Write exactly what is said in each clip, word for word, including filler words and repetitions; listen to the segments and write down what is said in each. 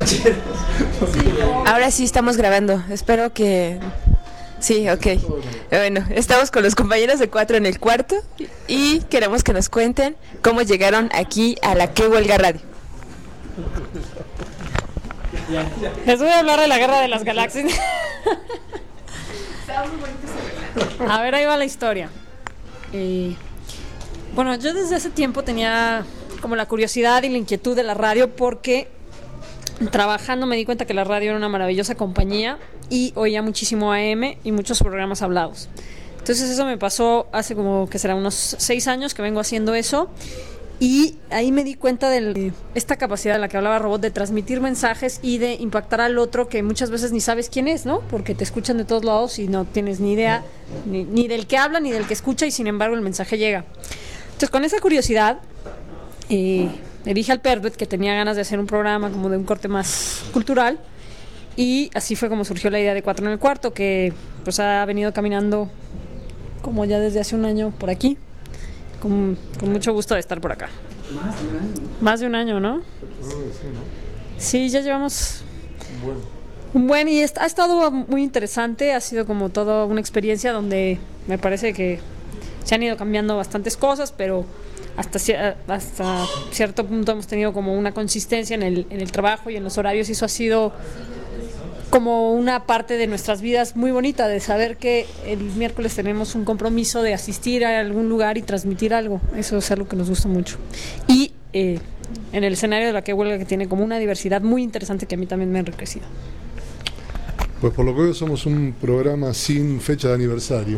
Ahora sí estamos grabando. Espero que... Sí, ok. Bueno, estamos con los compañeros de Cuatro en el Cuarto y queremos que nos cuenten cómo llegaron aquí a la Que Huelga Radio. Les voy a hablar de la Guerra de las Galaxias. A ver, ahí va la historia. Eh, bueno, yo desde hace tiempo tenía como la curiosidad y la inquietud de la radio porque trabajando me di cuenta que la radio era una maravillosa compañía y oía muchísimo A M y muchos programas hablados. Entonces eso me pasó hace como que será unos seis años que vengo haciendo eso y ahí me di cuenta de esta capacidad de la que hablaba Robot de transmitir mensajes y de impactar al otro que muchas veces ni sabes quién es, ¿no? Porque te escuchan de todos lados y no tienes ni idea ni, ni del que habla ni del que escucha y sin embargo el mensaje llega. Entonces con esa curiosidad eh, le dije al Perduet que tenía ganas de hacer un programa como de un corte más cultural y así fue como surgió la idea de Cuatro en el Cuarto, que pues ha venido caminando como ya desde hace un año por aquí. Con, con mucho gusto de estar por acá. Más de un año. Más de un año, ¿no? Sí, ya llevamos bueno. un buen y ha estado muy interesante, ha sido como toda una experiencia donde me parece que se han ido cambiando bastantes cosas, pero hasta, hasta cierto punto hemos tenido como una consistencia en el, en el trabajo y en los horarios y eso ha sido como una parte de nuestras vidas muy bonita, de saber que el miércoles tenemos un compromiso de asistir a algún lugar y transmitir algo. Eso es algo que nos gusta mucho. Y eh, en el escenario de la Que Huelga, que tiene como una diversidad muy interesante que a mí también me ha enriquecido. Pues por lo que veo somos un programa sin fecha de aniversario.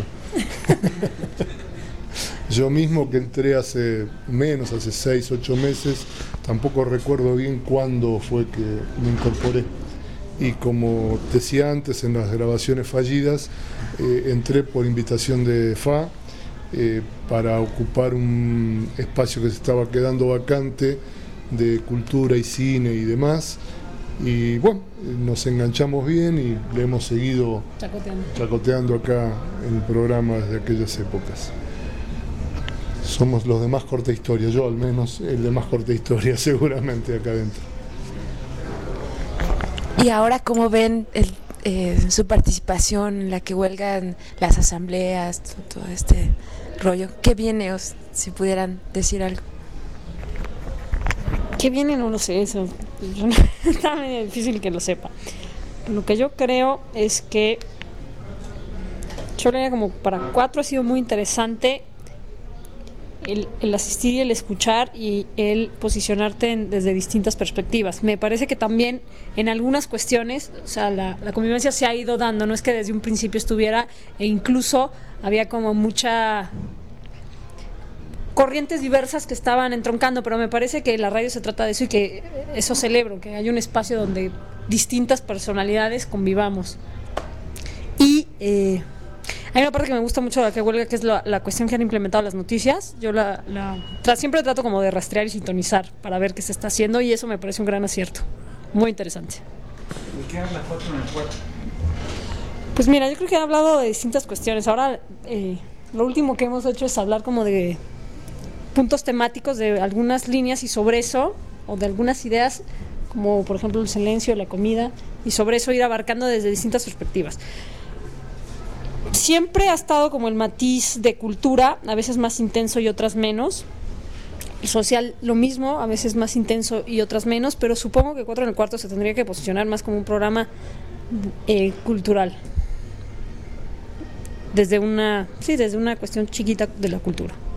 Yo mismo que entré hace menos, hace seis, ocho meses, tampoco recuerdo bien cuándo fue que me incorporé. Y como decía antes en las grabaciones fallidas, eh, entré por invitación de F A eh, para ocupar un espacio que se estaba quedando vacante de cultura y cine y demás. Y bueno, nos enganchamos bien y le hemos seguido chacoteando, chacoteando acá en el programa desde aquellas épocas. Somos los de más corta historia, yo al menos el de más corta historia seguramente acá adentro. Y ahora, ¿cómo ven el, eh, su participación en la Que Huelga, en las asambleas, todo, todo este rollo? ¿Qué viene, os, si pudieran decir algo? ¿Qué viene? No lo sé, eso está medio difícil que lo sepa. Lo que yo creo es que yo le como para Cuatro ha sido muy interesante El, el asistir y el escuchar y el posicionarte en, desde distintas perspectivas. Me parece que también en algunas cuestiones, o sea, la, la convivencia se ha ido dando, no es que desde un principio estuviera, e incluso había como mucha corrientes diversas que estaban entroncando, pero me parece que la radio se trata de eso y que eso celebro, que hay un espacio donde distintas personalidades convivamos. Y eh, hay una parte que me gusta mucho de la Que Huelga, que es la, la cuestión que han implementado las noticias. Yo la, la tra- siempre trato como de rastrear y sintonizar para ver qué se está haciendo y eso me parece un gran acierto. Muy interesante. ¿De qué habla Cuatro en el Cuarto? Pues mira, yo creo que he hablado de distintas cuestiones. Ahora, eh, lo último que hemos hecho es hablar como de puntos temáticos de algunas líneas y sobre eso, o de algunas ideas, como por ejemplo el silencio, la comida, y sobre eso ir abarcando desde distintas perspectivas. Siempre ha estado como el matiz de cultura, a veces más intenso y otras menos. El social lo mismo, a veces más intenso y otras menos, pero supongo que Cuatro en el Cuarto se tendría que posicionar más como un programa eh, cultural. Desde una, sí, desde una cuestión chiquita de la cultura.